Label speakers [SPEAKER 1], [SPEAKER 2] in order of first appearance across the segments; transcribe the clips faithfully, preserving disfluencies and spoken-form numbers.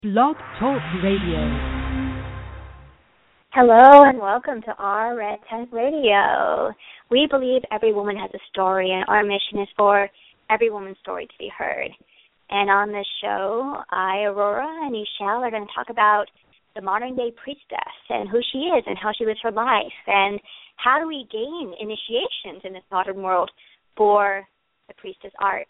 [SPEAKER 1] Blog Talk Radio.
[SPEAKER 2] Hello and welcome to our Red Tent Radio. We believe every woman has a story, and our mission is for every woman's story to be heard. And on this show, I, Aurora, and Ishelle are going to talk about the modern-day priestess and who she is and how she lives her life, and how do we gain initiations in this modern world for the priestess arts.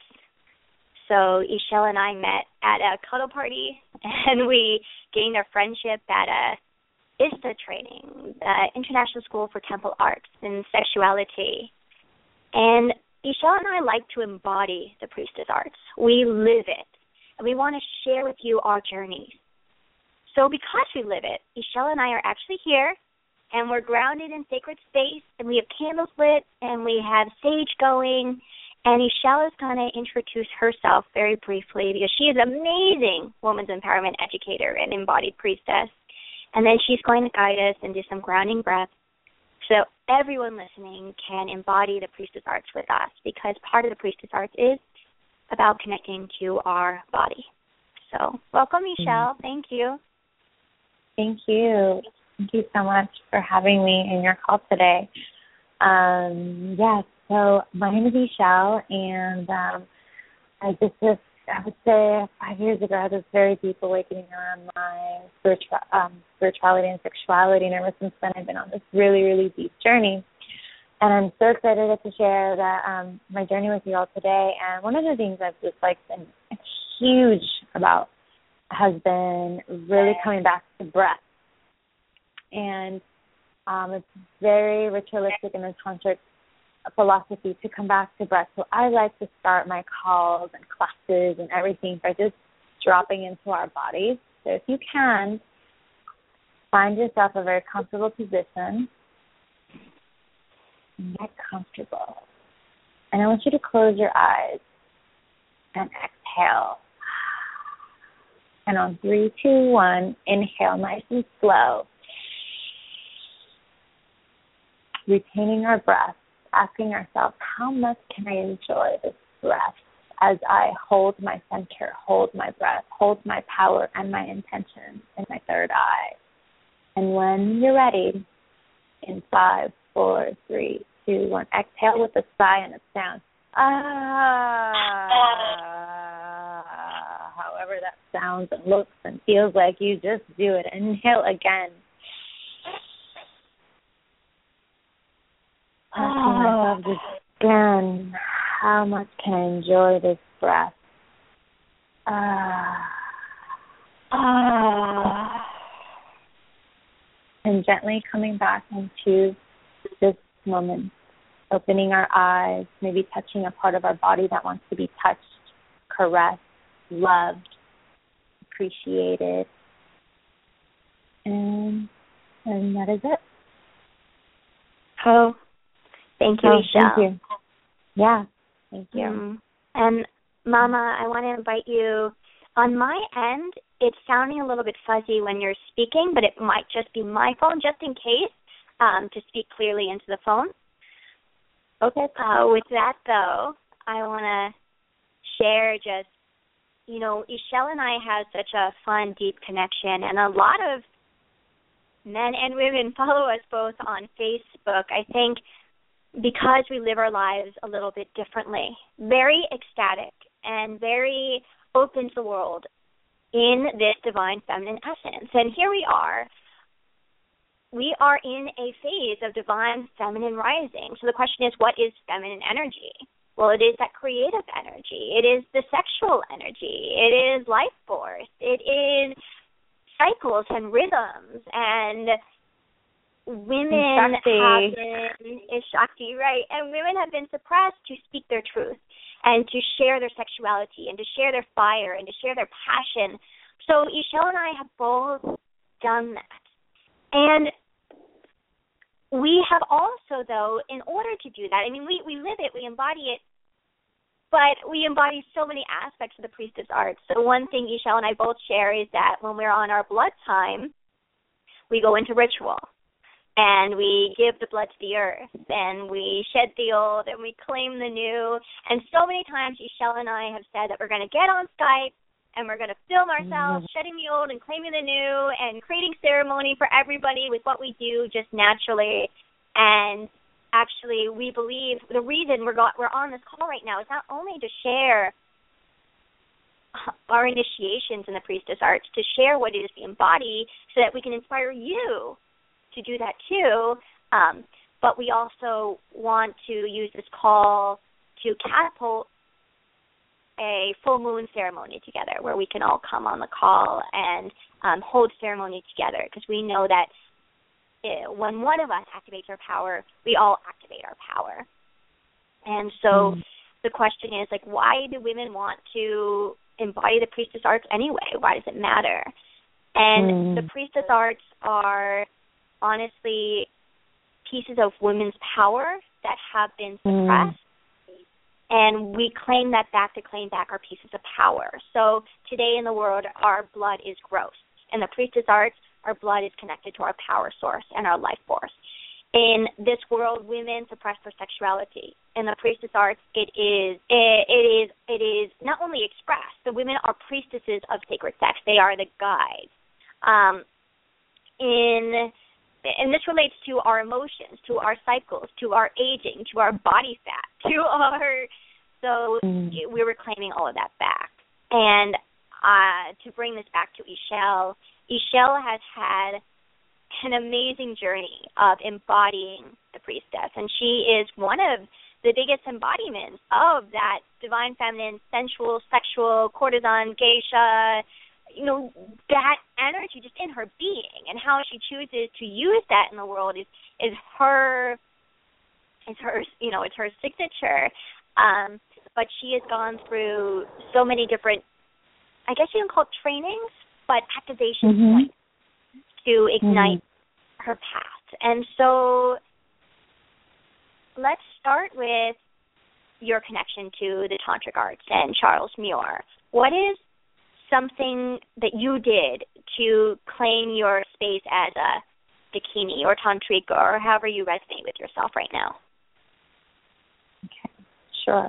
[SPEAKER 2] So Ishelle and I met at a cuddle party, and we gained our friendship at a I S T A training, the International School for Temple Arts and Sexuality. And Ishelle and I like to embody the priestess arts. We live it, and we want to share with you our journeys. So because we live it, Ishelle and I are actually here, and we're grounded in sacred space, and we have candles lit, and we have sage going. And Ishelle is going to introduce herself very briefly because she is an amazing women's empowerment educator and embodied priestess. And then she's going to guide us into some grounding breaths so everyone listening can embody the priestess arts with us, because part of the priestess arts is about connecting to our body. So welcome, Ishelle. Mm-hmm. Thank you.
[SPEAKER 3] Thank you. Thank you so much for having me in your call today. Um, yes. So my name is Ishelle, and um, I just, this, I would say five years ago, I had this very deep awakening around my spiritual, um, spirituality and sexuality, and ever since then I've been on this really, really deep journey. And I'm so excited to share that um, my journey with you all today. And one of the things I've just like been huge about has been really coming back to breath. And um, it's very ritualistic in the tantric philosophy to come back to breath. So I like to start my calls and classes and everything by just dropping into our bodies. So if you can, find yourself a very comfortable position and get comfortable. And I want you to close your eyes and exhale. And on three, two, one, inhale nice and slow, retaining our breath, asking ourselves, how much can I enjoy this breath as I hold my center, hold my breath, hold my power and my intention in my third eye. And when you're ready, in five, four, three, two, one, exhale with a sigh and a sound. Ah, however that sounds and looks and feels like, you just do it. Inhale again. Asking myself just again, how much can I enjoy this breath? Ah, ah. And gently coming back into this moment, opening our eyes, maybe touching a part of our body that wants to be touched, caressed, loved, appreciated. And, and that is it.
[SPEAKER 2] Oh. Thank you,
[SPEAKER 3] oh,
[SPEAKER 2] Ishelle.
[SPEAKER 3] Thank you. Yeah, thank you.
[SPEAKER 2] Mm. And, Mama, I want to invite you. On my end, it's sounding a little bit fuzzy when you're speaking, but it might just be my phone, just in case, um, to speak clearly into the phone.
[SPEAKER 3] Okay.
[SPEAKER 2] Uh, with that, though, I want to share just, you know, Ishelle and I have such a fun, deep connection, and a lot of men and women follow us both on Facebook. I think because we live our lives a little bit differently, very ecstatic and very open to the world in this divine feminine essence. And here we are. We are in a phase of divine feminine rising. So the question is, what is feminine energy? Well, it is that creative energy. It is the sexual energy. It is life force. It is cycles and rhythms, and women have been, is Shakti, right? And women have been suppressed to speak their truth and to share their sexuality and to share their fire and to share their passion. So Ishelle and I have both done that. And we have also, though, in order to do that, I mean, we, we live it, we embody it, but we embody so many aspects of the priestess arts. So one thing Ishelle and I both share is that when we're on our blood time, we go into ritual. And we give the blood to the earth, and we shed the old, and we claim the new. And so many times Ishelle and I have said that we're going to get on Skype, and we're going to film ourselves mm-hmm. shedding the old and claiming the new and creating ceremony for everybody with what we do just naturally. And actually, we believe the reason we're got, we're on this call right now is not only to share our initiations in the priestess arts, to share what it is we embody so that we can inspire you to do that too, um, but we also want to use this call to catapult a full moon ceremony together where we can all come on the call and um, hold ceremony together, because we know that it, when one of us activates our power, we all activate our power. And so mm. the question is, like, why do women want to embody the priestess arts anyway? Why does it matter? And mm. the priestess arts are honestly pieces of women's power that have been suppressed. Mm. And we claim that back to claim back our pieces of power. So today in the world, our blood is gross. In the priestess arts, our blood is connected to our power source and our life force. In this world, women suppress their sexuality. In the priestess arts, it is it, it is it is not only expressed. The women are priestesses of sacred sex. They are the guides. Um, in And this relates to our emotions, to our cycles, to our aging, to our body fat, to our, so mm. we were claiming all of that back. And uh, to bring this back to Ixchel, Ixchel has had an amazing journey of embodying the priestess, and she is one of the biggest embodiments of that divine feminine, sensual, sexual, courtesan, geisha, you know, that energy just in her being, and how she chooses to use that in the world is is her, is her, you know, it's her signature. Um, but she has gone through so many different, I guess you can call it trainings, but activation mm-hmm. points to ignite mm-hmm. her path. And so let's start with your connection to the tantric arts and Charles Muir. What is something that you did to claim your space as a Dakini or Tantrika, or however you resonate with yourself right now?
[SPEAKER 3] Okay, sure.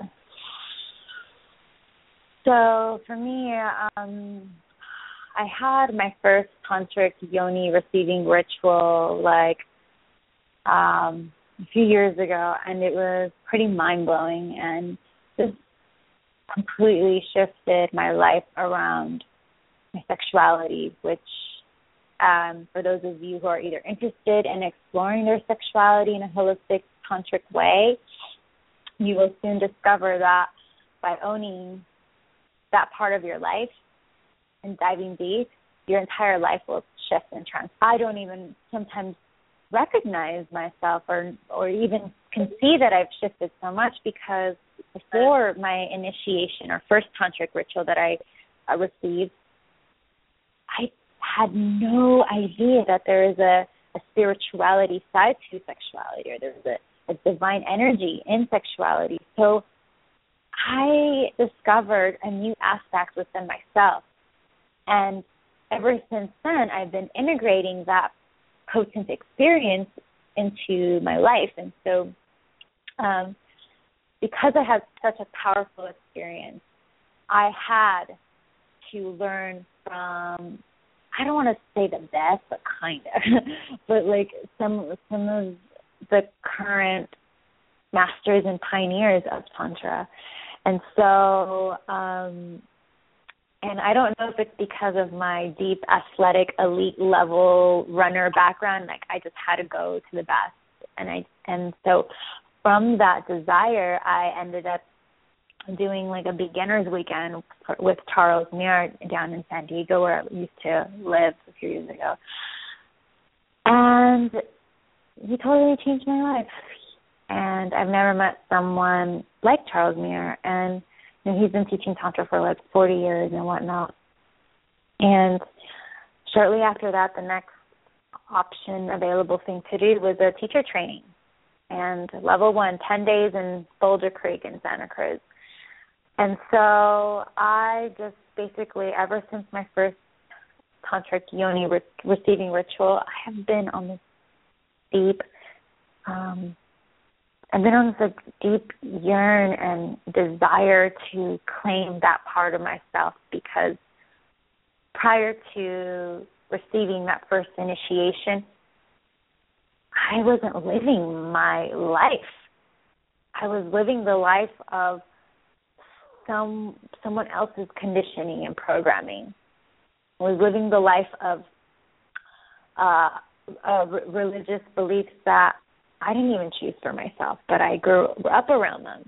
[SPEAKER 3] So for me, um, I had my first tantric yoni receiving ritual like um, a few years ago, and it was pretty mind-blowing, and just completely shifted my life around my sexuality, which um, for those of you who are either interested in exploring their sexuality in a holistic tantric way, you will soon discover that by owning that part of your life and diving deep, your entire life will shift and transform. I don't even sometimes recognize myself or or even can see that I've shifted so much, because before my initiation or first tantric ritual that I uh, received, I had no idea that there is a, a spirituality side to sexuality, or there's a, a divine energy in sexuality. So I discovered a new aspect within myself. And ever since then, I've been integrating that potent experience into my life. And so um, because I had such a powerful experience, I had to learn from, I don't want to say the best, but kind of, but like some some of the current masters and pioneers of Tantra. And so, um, and I don't know if it's because of my deep athletic elite level runner background, like I just had to go to the best. And I and so from that desire, I ended up doing like a beginner's weekend with Charles Muir down in San Diego, where I used to live a few years ago. And he totally changed my life. And I've never met someone like Charles Muir. And you know, he's been teaching Tantra for like forty years and whatnot. And shortly after that, the next option available thing to do was a teacher training. And level one, ten days in Boulder Creek in Santa Cruz. And so I just basically, ever since my first tantric yoni re- receiving ritual, I have been on this deep, um, I've been on this like, deep yearn and desire to claim that part of myself, because prior to receiving that first initiation, I wasn't living my life. I was living the life of some someone else's conditioning and programming. I was living the life of uh, uh, religious beliefs that I didn't even choose for myself, but I grew up around them.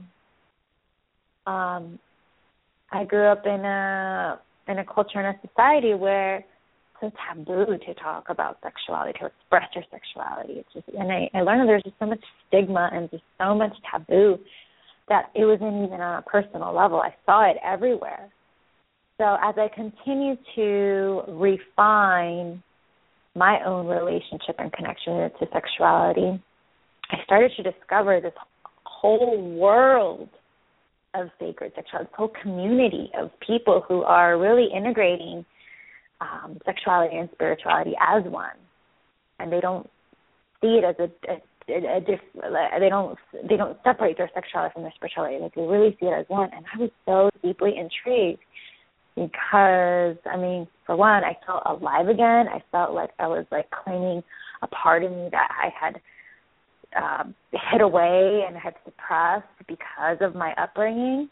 [SPEAKER 3] Um, I grew up in a in a culture and a society where it's so taboo to talk about sexuality, to express your sexuality. It's just, and I, I learned that there's just so much stigma and just so much taboo that it wasn't even on a personal level. I saw it everywhere. So as I continued to refine my own relationship and connection to sexuality, I started to discover this whole world of sacred sexuality, this whole community of people who are really integrating um, sexuality and spirituality as one, and they don't see it as a, a, a diff, they don't they don't separate their sexuality from their spirituality. Like, they really see it as one. And I was so deeply intrigued because, I mean, for one, I felt alive again. I felt like I was like claiming a part of me that I had uh, hid away and had suppressed because of my upbringing.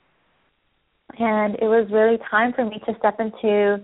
[SPEAKER 3] And it was really time for me to step into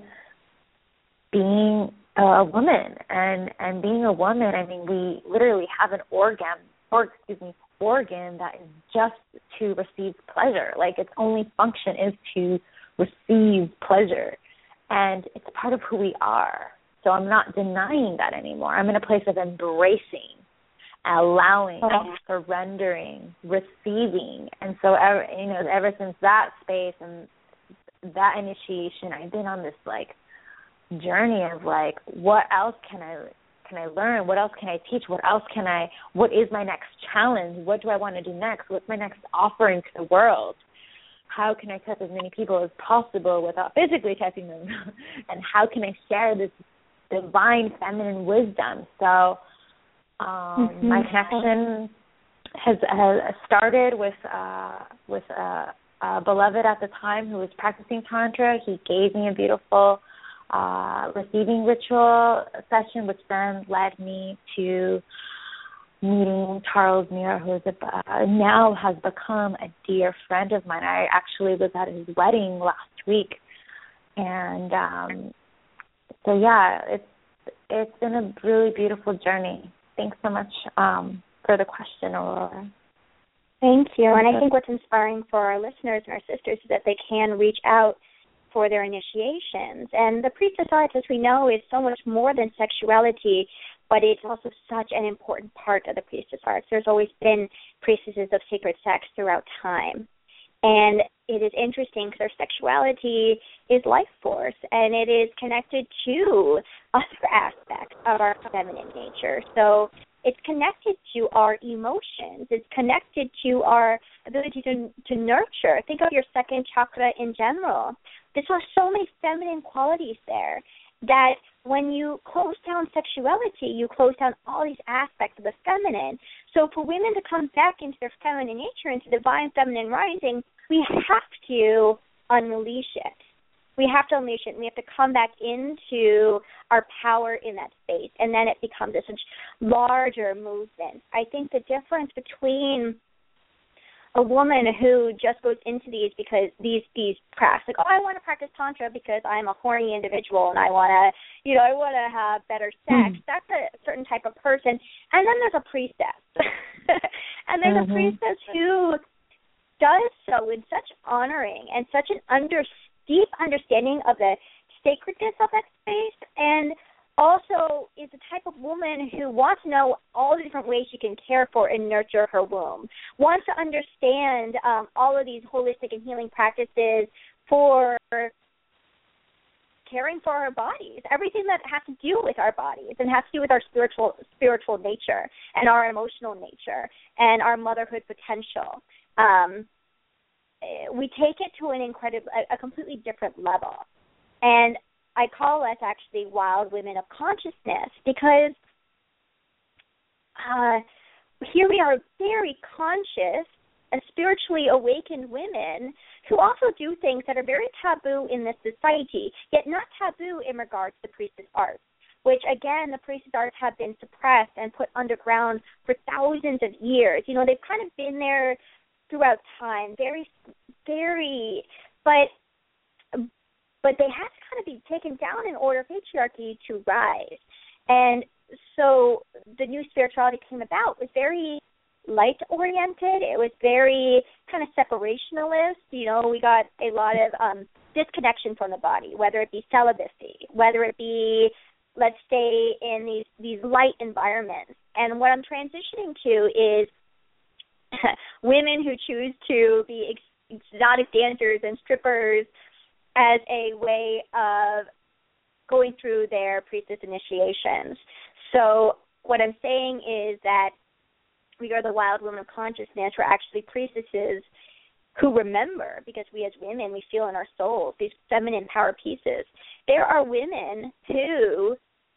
[SPEAKER 3] being a woman. And, and being a woman, I mean, we literally have an organ, or excuse me, organ that is just to receive pleasure. Like, its only function is to receive pleasure. And it's part of who we are. So I'm not denying that anymore. I'm in a place of embracing, allowing, oh. surrendering, receiving. And so, ever, you know, ever since that space and that initiation, I've been on this, like, journey of, like, what else can I can I learn? What else can I teach? What else can I, what is my next challenge? What do I want to do next? What's my next offering to the world? How can I touch as many people as possible without physically touching them? And how can I share this divine feminine wisdom? So um, mm-hmm. my connection has, has started with uh, with a, a beloved at the time who was practicing Tantra. He gave me a beautiful uh, receiving ritual session, which then led me to meeting Charles Mira, who is a, uh, now has become a dear friend of mine. I actually was at his wedding last week, and um, so yeah, it's it's been a really beautiful journey. Thanks so much um, for the question, Aurora.
[SPEAKER 2] Thank you. And I think what's inspiring for our listeners and our sisters is that they can reach out for their initiations. And the priestess art, as we know, is so much more than sexuality, but it's also such an important part of the priestess arts. There's always been priestesses of sacred sex throughout time. And it is interesting because our sexuality is life force, and it is connected to other aspects of our feminine nature. So it's connected to our emotions. It's connected to our ability to, to nurture. Think of your second chakra in general. There's so many feminine qualities there that when you close down sexuality, you close down all these aspects of the feminine. So for women to come back into their feminine nature, into divine feminine rising, we have to unleash it. We have to unleash it, and we have to come back into our power in that space, and then it becomes a such larger movement. I think the difference between a woman who just goes into these because these these crafts, like, oh, I want to practice Tantra because I'm a horny individual and I want to, you know, I want to have better sex. Mm-hmm. That's a certain type of person. And then there's a priestess. And there's mm-hmm. a priestess who does so in such honoring and such an under, deep understanding of the sacredness of that space, and also is the type of woman who wants to know all the different ways she can care for and nurture her womb, wants to understand um, all of these holistic and healing practices for caring for our bodies, everything that has to do with our bodies and has to do with our spiritual spiritual nature and our emotional nature and our motherhood potential. Um, we take it to an incredible, a, a completely different level. And I call us actually wild women of consciousness because uh, here we are very conscious and spiritually awakened women who also do things that are very taboo in this society, yet not taboo in regards to priestess arts, which, again, the priestess arts have been suppressed and put underground for thousands of years. You know, they've kind of been there throughout time, very, very, but but they have to kind of be taken down in order for patriarchy to rise. And so the new spirituality came about. It was very light-oriented. It was very kind of separationalist. You know, we got a lot of um, disconnection from the body, whether it be celibacy, whether it be, let's stay in these, these light environments. And what I'm transitioning to is women who choose to be ex- exotic dancers and strippers as a way of going through their priestess initiations. So what I'm saying is that we are the wild women of consciousness. We're actually priestesses who remember, because we as women, we feel in our souls these feminine power pieces. There are women who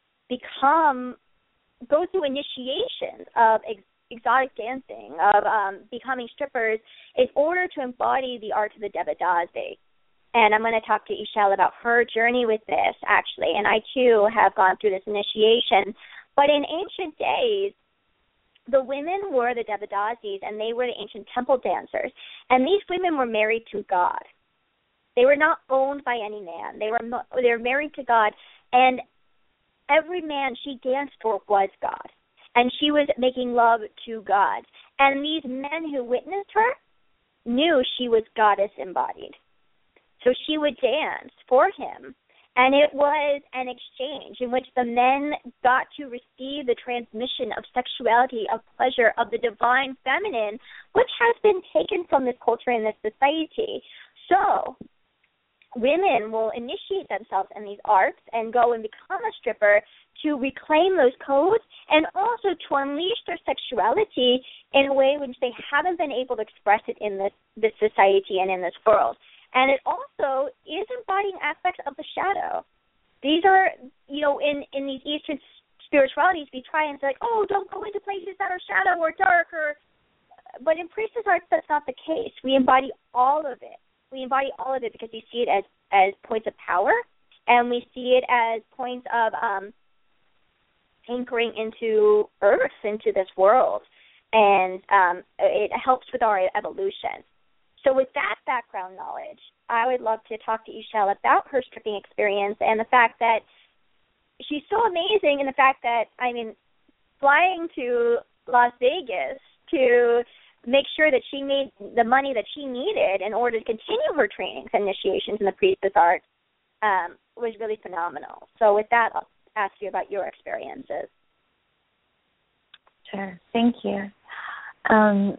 [SPEAKER 2] become, go through initiations of ex- exotic dancing, of um, becoming strippers in order to embody the art of the Devadasi. And I'm going to talk to Ishel about her journey with this, actually. And I, too, have gone through this initiation. But in ancient days, the women were the Devadasis, and they were the ancient temple dancers. And these women were married to God. They were not owned by any man. They were they were married to God. And every man she danced for was God. And she was making love to God. And these men who witnessed her knew she was goddess embodied. So she would dance for him. And it was an exchange in which the men got to receive the transmission of sexuality, of pleasure, of the divine feminine, which has been taken from this culture and this society. So women will initiate themselves in these arts and go and become a stripper to reclaim those codes and also to unleash their sexuality in a way in which they haven't been able to express it in this, this society and in this world. And it also is embodying aspects of the shadow. These are, you know, in, in these Eastern spiritualities, we try and say, like, oh, don't go into places that are shadow or dark. Or, but in priestess arts, that's not the case. We embody all of it. We embody all of it because we see it as, as points of power, and we see it as points of um, anchoring into earth, into this world. And um, it helps with our evolution. So with that background knowledge, I would love to talk to Ishel about her stripping experience and the fact that she's so amazing, and the fact that, I mean, flying to Las Vegas to make sure that she made the money that she needed in order to continue her trainings and initiations in the priestess arts um, was really phenomenal. So with that, I'll ask you about your experiences.
[SPEAKER 3] Sure. Thank you. Um,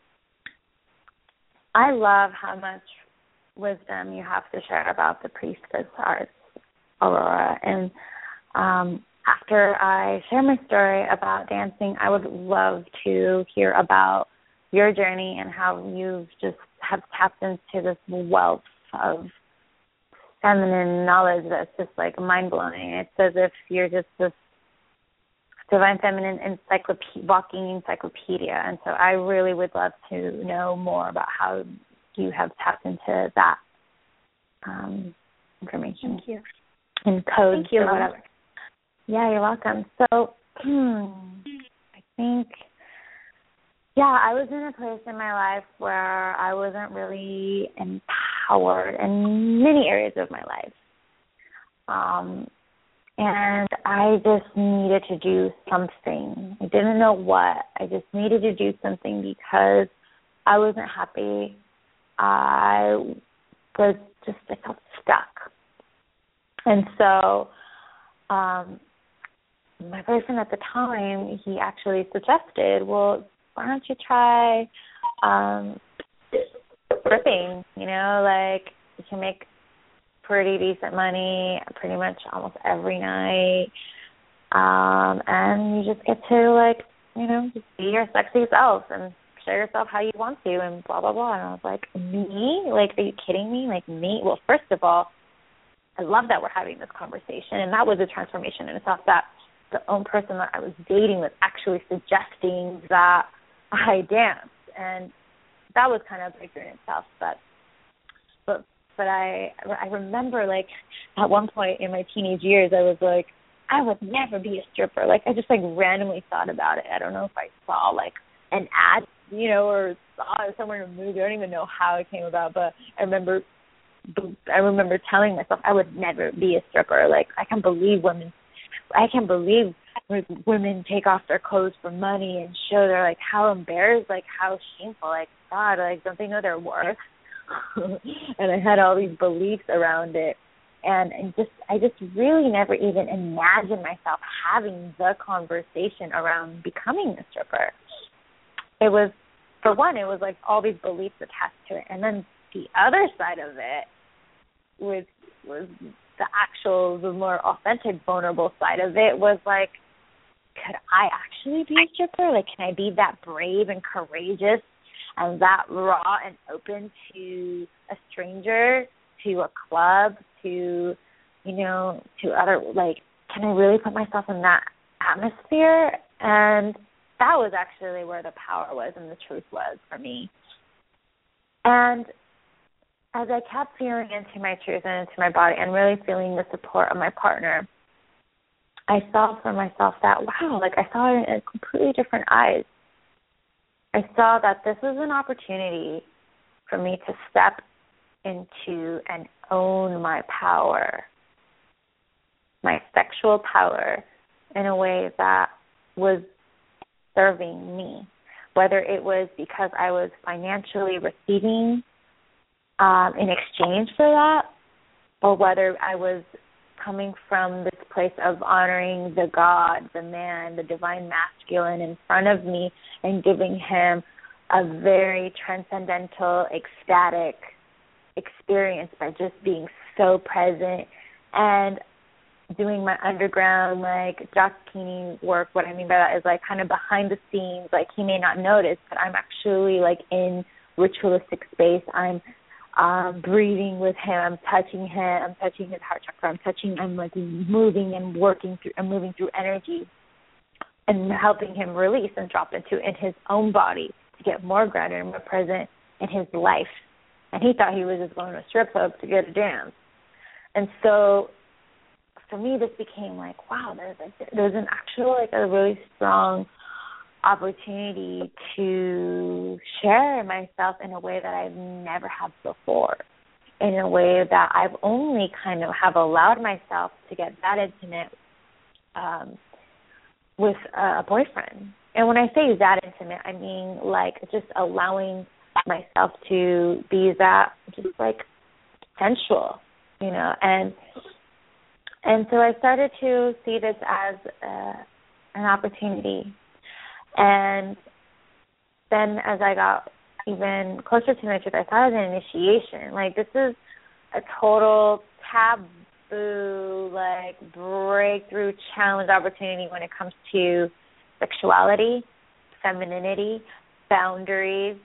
[SPEAKER 3] I love how much wisdom you have to share about the priestess arts, Aurora. And um, after I share my story about dancing, I would love to hear about your journey and how you just have tapped into this wealth of feminine knowledge that's just like mind-blowing. It's as if you're just this divine feminine encyclopedia, walking encyclopedia. And so I really would love to know more about how you have tapped into that um, information.
[SPEAKER 2] Thank you.
[SPEAKER 3] And codes
[SPEAKER 2] Thank you.
[SPEAKER 3] or whatever. Yeah, you're welcome. So hmm, I think, yeah, I was in a place in my life where I wasn't really empowered in many areas of my life. Um, and I just needed to do something. I didn't know what. I just needed to do something because I wasn't happy. I was just, I felt stuck. And so um, my boyfriend at the time, he actually suggested, well, why don't you try um, stripping, you know, like you can make pretty decent money pretty much almost every night. Um, and you just get to, like, you know, just be your sexy self and show yourself how you want to and blah, blah, blah. And I was like, me? Like, are you kidding me? Like, me? Well, first of all, I love that we're having this conversation. And that was a transformation in itself, that the own person that I was dating was actually suggesting that I dance. And that was kind of a breakthrough in itself. But but I I remember, like, at one point in my teenage years, I was like, I would never be a stripper. Like, I just, like, randomly thought about it. I don't know if I saw, like, an ad, you know, or saw it somewhere in a movie. I don't even know how it came about, but I remember I remember telling myself I would never be a stripper. Like, I can't believe women, I can't believe women take off their clothes for money and show their, like, how embarrassed, like, how shameful. Like, God, like, don't they know their worth? And I had all these beliefs around it. And, and just, I just really never even imagined myself having the conversation around becoming a stripper. It was, for one, it was like all these beliefs attached to it. And then the other side of it was, was the actual, the more authentic, vulnerable side of it was like, could I actually be a stripper? Like, can I be that brave and courageous and that raw and open to a stranger, to a club, to, you know, to other, like, can I really put myself in that atmosphere? And that was actually where the power was and the truth was for me. And as I kept feeling into my truth and into my body and really feeling the support of my partner, I saw for myself that, wow, like, I saw it in completely different eyes. I saw that this was an opportunity for me to step into and own my power, my sexual power, in a way that was serving me, whether it was because I was financially receiving um, in exchange for that, or whether I was coming from this place of honoring the God, the man, the divine masculine in front of me and giving him a very transcendental, ecstatic experience by just being so present and doing my underground, like, Jack Keeney work. What I mean by that is, like, kind of behind the scenes. Like, he may not notice, but I'm actually, like, in ritualistic space. I'm um, breathing with him. I'm touching him. I'm touching his heart chakra. I'm touching, I'm, like, moving and working through, I'm moving through energy and helping him release and drop into in his own body to get more grounded and more present in his life. And he thought he was just going to a strip club to get a dance. And so for me, this became like, wow, there's, like, there's an actual, like, a really strong opportunity to share myself in a way that I've never had before, in a way that I've only kind of have allowed myself to get that intimate um, with a boyfriend. And when I say that intimate, I mean, like, just allowing myself to be that, just, like, sensual, you know, and and so I started to see this as uh, an opportunity. And then as I got even closer to my truth, I thought it was an initiation. Like, this is a total taboo, like, breakthrough challenge opportunity when it comes to sexuality, femininity, boundaries,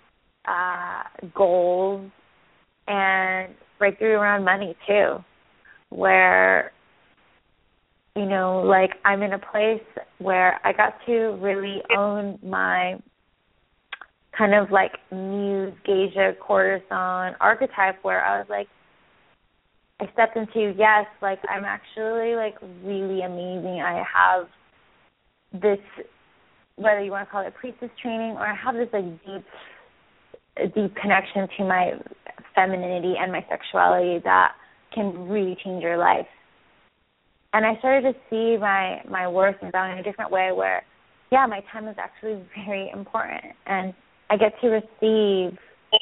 [SPEAKER 3] uh, goals, and breakthrough around money, too, where, you know, like, I'm in a place where I got to really own my kind of, like, muse, geisha, courtesan archetype, where I was like, I stepped into, yes, like, I'm actually, like, really amazing. I have this, whether you want to call it priestess training, or I have this, like, deep, deep connection to my femininity and my sexuality that can really change your life. And I started to see my, my worth and value in a different way where, yeah, my time is actually very important. And I get to receive,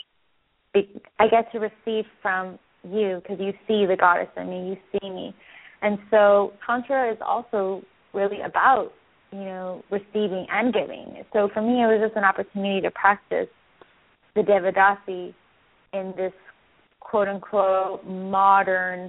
[SPEAKER 3] I get to receive from you because you see the goddess in me, you see me. And so Tantra is also really about, you know, receiving and giving. So for me, it was just an opportunity to practice the Devadasi in this quote-unquote modern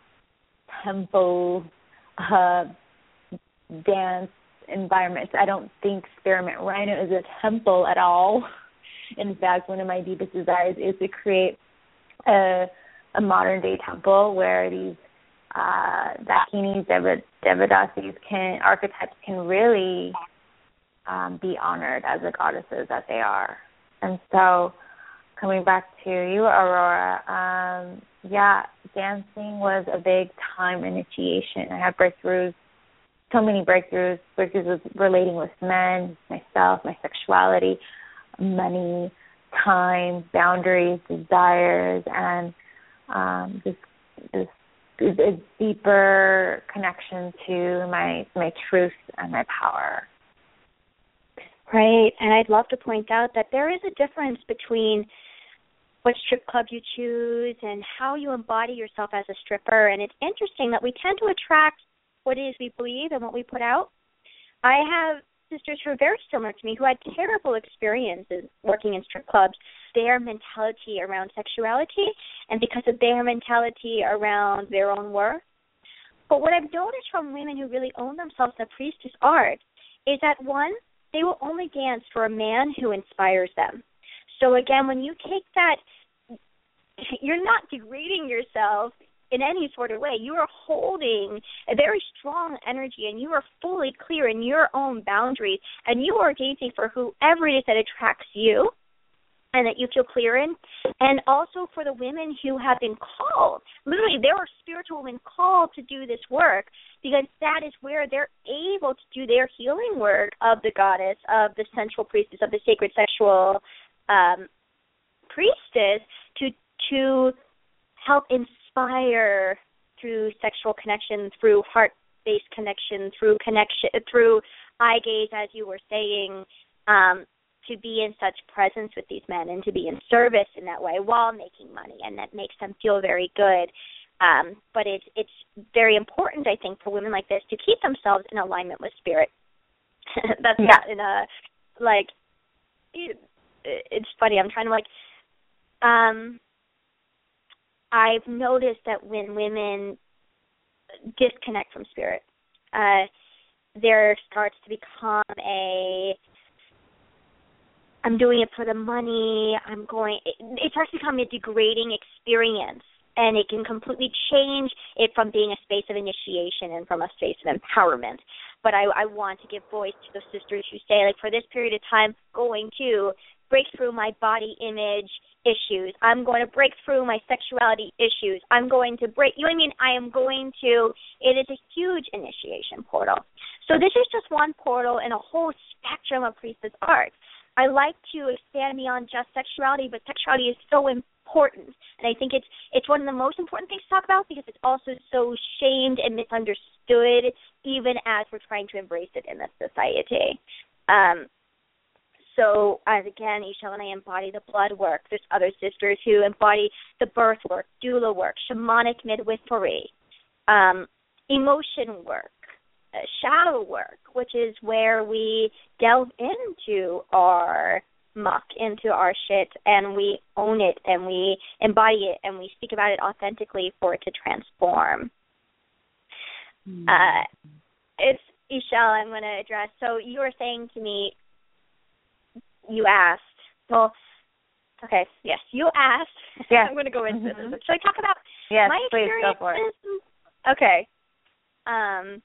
[SPEAKER 3] temple uh, dance environment. I don't think Spearmint Rhino is a temple at all. In fact, one of my deepest desires is to create a, a modern-day temple where these uh, Dakinis, Devadasis, can, archetypes can really um, be honored as the goddesses that they are. And so coming back to you, Aurora, um, yeah, dancing was a big time initiation. I had breakthroughs, so many breakthroughs, breakthroughs with relating with men, myself, my sexuality, money, time, boundaries, desires, and um, this, this a deeper connection to my my truth and my power.
[SPEAKER 2] Right, and I'd love to point out that there is a difference between what strip club you choose and how you embody yourself as a stripper, and it's interesting that we tend to attract what it is we believe and what we put out. I have sisters who are very similar to me who had terrible experiences working in strip clubs. Their mentality around sexuality and because of their mentality around their own worth. But what I've noticed from women who really own themselves in the priestess art is that, one, they will only dance for a man who inspires them. So again, when you take that, you're not degrading yourself in any sort of way. You are holding a very strong energy, and you are fully clear in your own boundaries, and you are dancing for whoever it is that attracts you and that you feel clear in. And also for the women who have been called. Literally, there are spiritual women called to do this work because that is where they're able to do their healing work of the goddess, of the sensual priestess, of the sacred sexual um, priestess to to help inspire through sexual connection, through heart-based connection, through connection, through eye gaze, as you were saying, um, to be in such presence with these men and to be in service in that way while making money, and that makes them feel very good. Um, but it's it's very important, I think, for women like this to keep themselves in alignment with spirit. That's yeah. not in a, like, it, it's funny, I'm trying to, like, um, I've noticed that when women disconnect from spirit, uh, there starts to become a, I'm doing it for the money, I'm going, it, it starts to become a degrading experience, and it can completely change it from being a space of initiation and from a space of empowerment. But I, I want to give voice to those sisters who say, like, for this period of time, going to break through my body image issues. I'm going to break through my sexuality issues. I'm going to break, you know what I mean? I am going to, it is a huge initiation portal. So this is just one portal in a whole spectrum of priestess art. I like to expand beyond just sexuality, but sexuality is so important. And I think it's it's one of the most important things to talk about because it's also so shamed and misunderstood, even as we're trying to embrace it in this society. Um, so, as again, Eshel and I embody the blood work. There's other sisters who embody the birth work, doula work, shamanic midwifery, um, emotion work, uh, shadow work, which is where we delve into our muck, into our shit, and we own it, and we embody it, and we speak about it authentically for it to transform. Mm. Uh, it's, Eshel, I'm going to address. So you were saying to me, you asked, well, okay, yes, you asked. Yes. I'm going to go into mm-hmm. this. Should I talk about
[SPEAKER 3] yes,
[SPEAKER 2] my
[SPEAKER 3] please,
[SPEAKER 2] experience?
[SPEAKER 3] Go for it.
[SPEAKER 2] Okay. Um,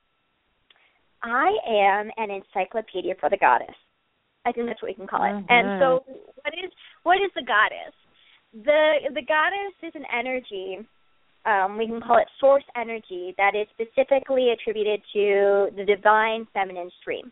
[SPEAKER 2] I am an encyclopedia for the goddess. I think that's what we can call it. Mm-hmm. And so what is what is the goddess? The the goddess is an energy, um, we can call it source energy, that is specifically attributed to the divine feminine stream.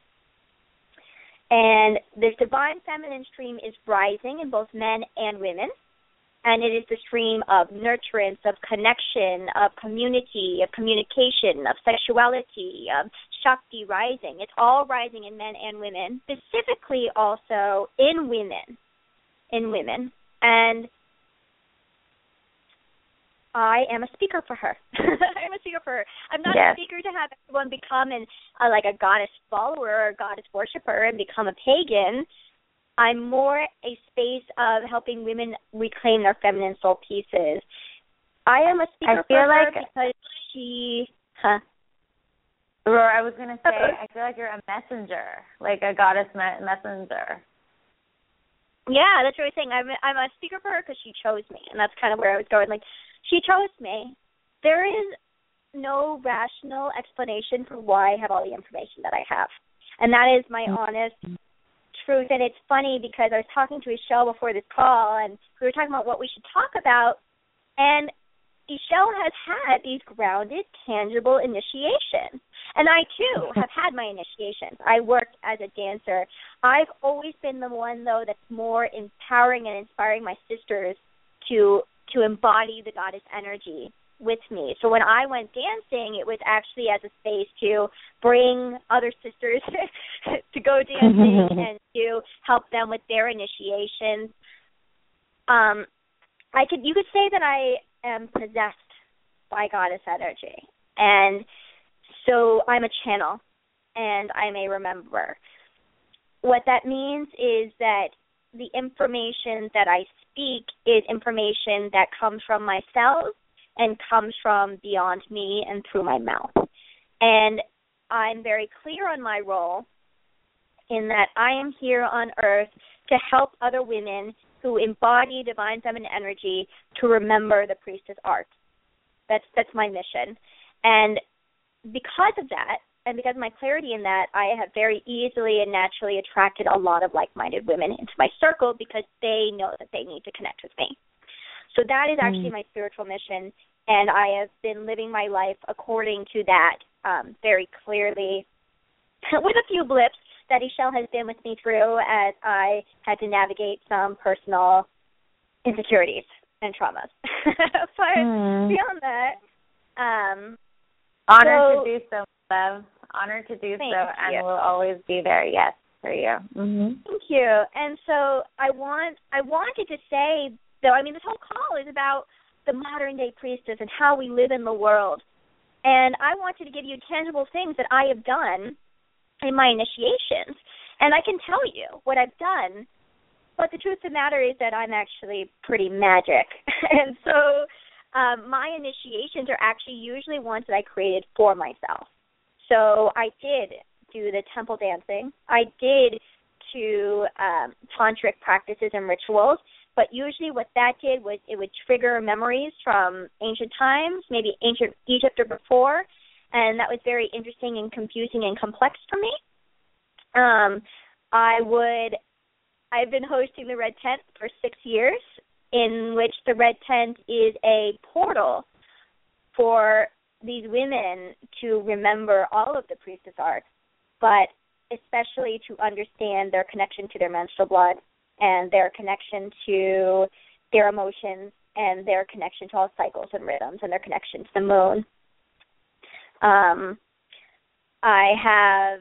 [SPEAKER 2] And this divine feminine stream is rising in both men and women, and it is the stream of nurturance, of connection, of community, of communication, of sexuality, of Shakti rising. It's all rising in men and women, specifically also in women, in women. And I am a speaker for her. I'm a speaker for her. I'm not yes. a speaker to have everyone become an, uh, like a goddess follower or a goddess worshiper and become a pagan. I'm more a space of helping women reclaim their feminine soul pieces. I am a speaker
[SPEAKER 3] I feel
[SPEAKER 2] for
[SPEAKER 3] like,
[SPEAKER 2] her because she... Huh?
[SPEAKER 3] Aurora, I was going to say, I feel like you're a messenger, like a goddess me- messenger.
[SPEAKER 2] Yeah, that's what I was saying. I'm, I'm a speaker for her because she chose me, and that's kind of where I was going. Like, she chose me. There is no rational explanation for why I have all the information that I have. And that is my honest truth. And it's funny because I was talking to Ishelle before this call, and we were talking about what we should talk about. And Ishelle has had these grounded, tangible initiations. And I, too, have had my initiations. I worked as a dancer. I've always been the one, though, that's more empowering and inspiring my sisters to to embody the goddess energy with me. So when I went dancing, it was actually as a space to bring other sisters to go dancing and to help them with their initiations. Um, I could, you could say that I am possessed by goddess energy, and so I'm a channel, and I'm a rememberer. What that means is that the information that I speak is information that comes from my cells and comes from beyond me and through my mouth. And I'm very clear on my role in that I am here on earth to help other women who embody divine feminine energy to remember the priestess art. That's that's my mission. And because of that, and because of my clarity in that, I have very easily and naturally attracted a lot of like-minded women into my circle because they know that they need to connect with me. So that is actually mm. my spiritual mission, and I have been living my life according to that um, very clearly, with a few blips that Ishelle has been with me through as I had to navigate some personal insecurities and traumas. But mm. beyond that, um,
[SPEAKER 3] Honored
[SPEAKER 2] so,
[SPEAKER 3] to do so, love. Honored to do so, and
[SPEAKER 2] you.
[SPEAKER 3] we'll always be there, yes, for you. Mm-hmm.
[SPEAKER 2] Thank you. And so I want, I wanted to say, though, I mean, this whole call is about the modern-day priestess and how we live in the world. And I wanted to give you tangible things that I have done in my initiations. And I can tell you what I've done, but the truth of the matter is that I'm actually pretty magic. And so Um, my initiations are actually usually ones that I created for myself. So I did do the temple dancing. I did do um, tantric practices and rituals, but usually what that did was it would trigger memories from ancient times, maybe ancient Egypt or before, and that was very interesting and confusing and complex for me. Um, I would, I've been hosting the Red Tent for six years, in which the Red Tent is a portal for these women to remember all of the priestess art, but especially to understand their connection to their menstrual blood and their connection to their emotions and their connection to all cycles and rhythms and their connection to the moon. Um, I have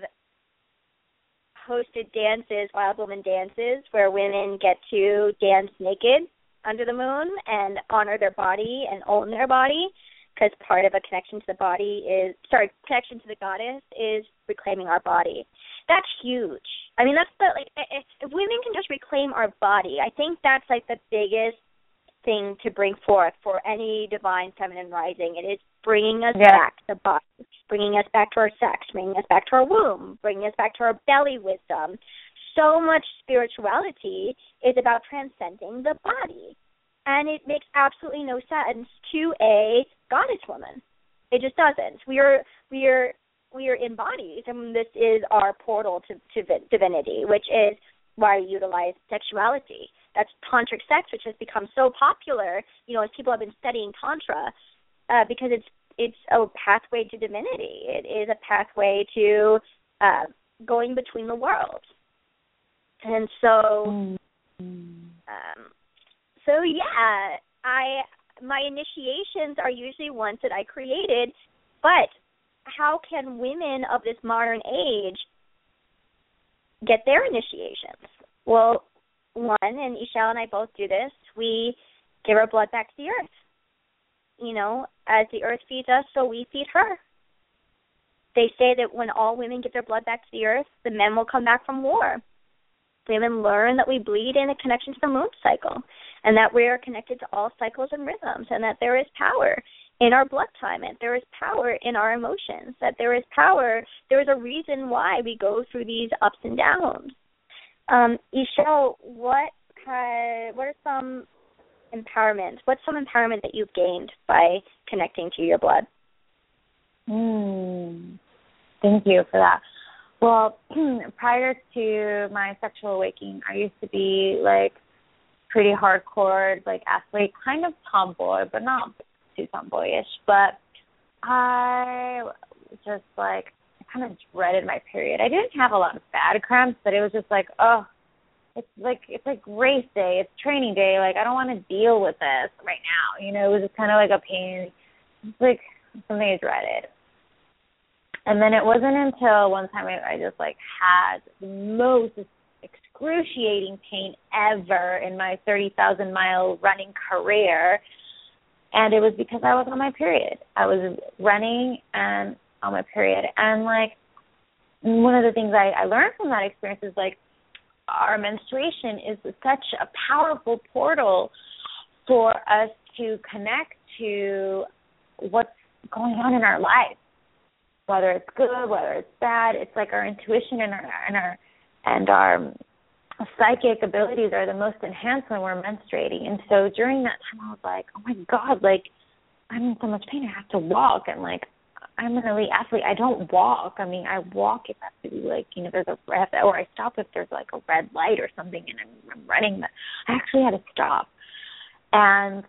[SPEAKER 2] hosted dances, wild woman dances, where women get to dance naked under the moon and honor their body and own their body, because part of a connection to the body is, sorry, connection to the goddess is reclaiming our body. That's huge. I mean, that's the, like, if, if women can just reclaim our body, I think that's like the biggest thing to bring forth for any divine feminine rising. It is bringing us yeah. back to the body, bringing us back to our sex, bringing us back to our womb, bringing us back to our belly wisdom. So much spirituality is about transcending the body, and it makes absolutely no sense to a goddess woman. It just doesn't. We are we are we are in bodies, and this is our portal to, to divinity, which is why we utilize sexuality. That's tantric sex, which has become so popular, you know, as people have been studying tantra, uh, because it's it's a pathway to divinity. It is a pathway to uh, going between the worlds. And so, um, so yeah, I my initiations are usually ones that I created, but how can women of this modern age get their initiations? Well, one, and Ishelle and I both do this, we give our blood back to the earth. You know, as the earth feeds us, so we feed her. They say that when all women give their blood back to the earth, the men will come back from war. Women learn that we bleed in a connection to the moon cycle, and that we are connected to all cycles and rhythms, and that there is power in our blood time, and there is power in our emotions, that there is power, there is a reason why we go through these ups and downs. Um, Ishelle, what, uh, what are some empowerment, what's some empowerment that you've gained by connecting to your blood?
[SPEAKER 3] Mm, thank you for that. Well, prior to my sexual awakening, I used to be like pretty hardcore, like athlete, kind of tomboy, but not too tomboyish. But I just like I kind of dreaded my period. I didn't have a lot of bad cramps, but it was just like, oh, it's like it's like race day, it's training day. Like I don't want to deal with this right now. You know, it was just kind of like a pain. It's like something I dreaded. And then it wasn't until one time I, I just like had the most excruciating pain ever in my thirty thousand mile running career. And it was because I was on my period. I was running and on my period. And like one of the things I, I learned from that experience is like our menstruation is such a powerful portal for us to connect to what's going on in our life. Whether it's good, whether it's bad, it's like our intuition and our and our and our psychic abilities are the most enhanced when we're menstruating. And so during that time, I was like, oh my God, like I'm in so much pain. I have to walk, and like I'm an elite athlete. I don't walk. I mean, I walk if I have to be like, you know, there's a red, or I stop if there's like a red light or something, and I'm, I'm running. But I actually had to stop, and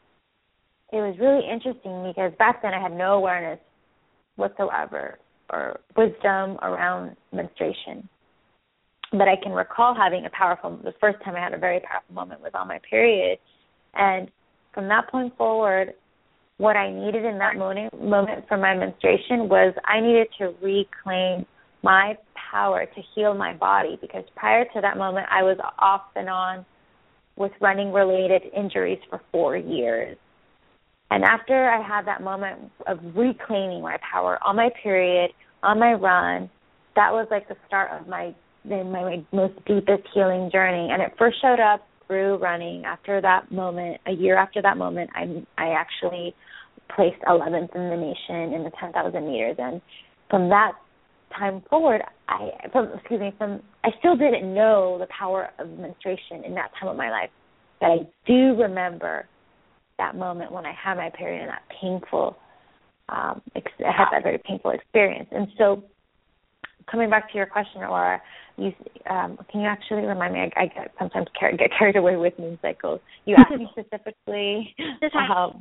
[SPEAKER 3] it was really interesting because back then I had no awareness whatsoever or wisdom around menstruation. But I can recall having a powerful, the first time I had a very powerful moment was on my period. And from that point forward, what I needed in that moment, moment for my menstruation was I needed to reclaim my power to heal my body, because prior to that moment, I was off and on with running-related injuries for four years. And after I had that moment of reclaiming my power on my period, on my run, that was like the start of my my, my most deepest healing journey. And it first showed up through running. After that moment, a year after that moment, I I actually placed eleventh in the nation in the ten thousand meters. And from that time forward, I from excuse me, from I still didn't know the power of menstruation in that time of my life, but I do remember that moment when I had my period and that painful, um, ex- I had that very painful experience. And so, coming back to your question, Aura, you um, can you actually remind me? I, I get, sometimes car- get carried away with moon cycles. You asked me specifically
[SPEAKER 2] how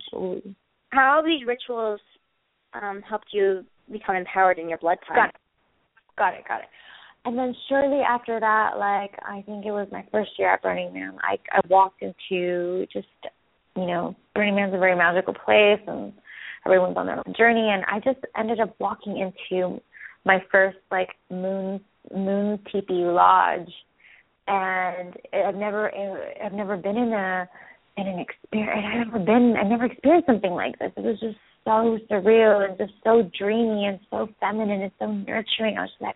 [SPEAKER 2] how these rituals um, helped you become empowered in your blood time.
[SPEAKER 3] Got it. Got it. Got it. And then shortly after that, like I think it was my first year at Burning Man, I, I walked into just you know, Burning Man's a very magical place, and everyone's on their own journey. And I just ended up walking into my first like moon moon teepee lodge, and I've never I've never been in a in an experience. I've never been I've never experienced something like this. It was just so surreal and just so dreamy and so feminine and so nurturing. I was just like,